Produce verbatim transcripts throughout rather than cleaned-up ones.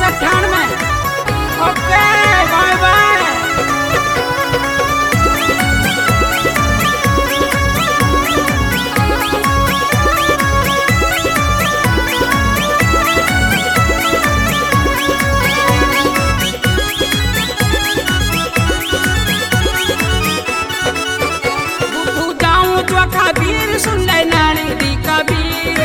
अट्ठानवे। ओके by by. Kabir सुन ले नानी दी कबीर,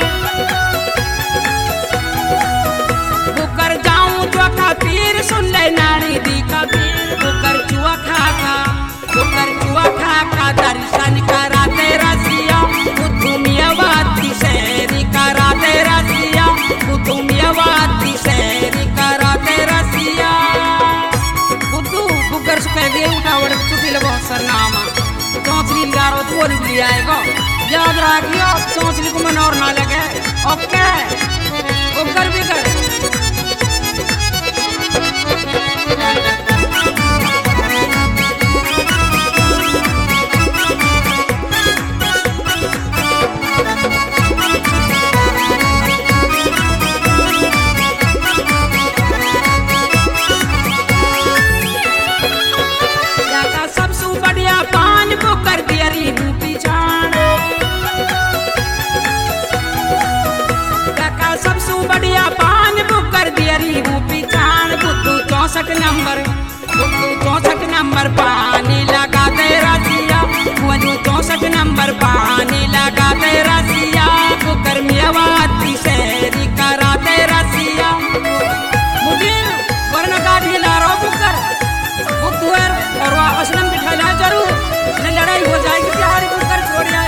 बुकर जाऊं जो कबीर सुन ले नानी दी कबीर। बुकर चुआ खा खा बुकर चुआ खा खा दर्शन कराते रसिया, कुतुमियावाती शेरी कराते रसिया, कुतुमियावाती शेरी कराते रसिया। बुद्धू बुकर सुखे दे उठावड़ चुकी ले बहुत सरनामा चौंचली गारो तो भी आएगा। याद रखियो चौंचली को मन और ना लगे। ओके उगर भी कर। चौसठ नंबर चौसठ नंबर पानी लगा दे रसिया, वजू चौसठ नंबर पानी लगा दे रसिया। बुकर मियावाती शेरी कराते रसिया। मुझे वरना गाड़ी ला रहा बुकर बुकर और वह असलम बिठाना जरूर, नहीं लड़ाई हो जाएगी बिहारी बुकर छोड़ जाए।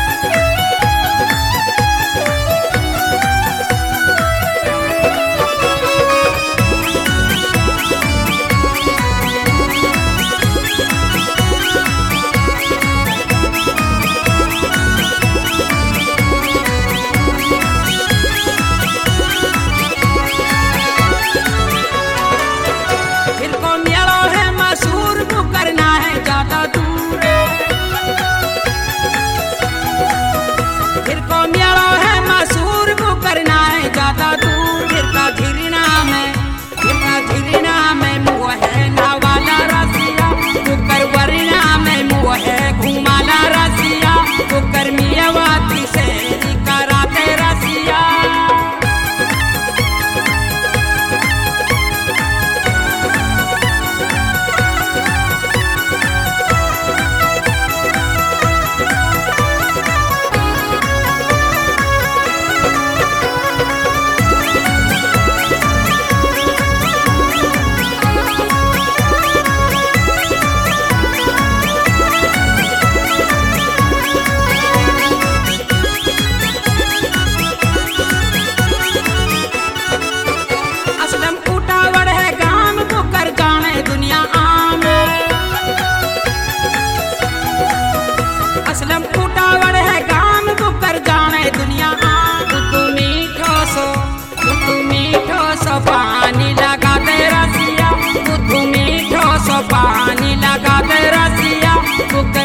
पानी लगा दे रसिया, पानी लगा दे रसिया।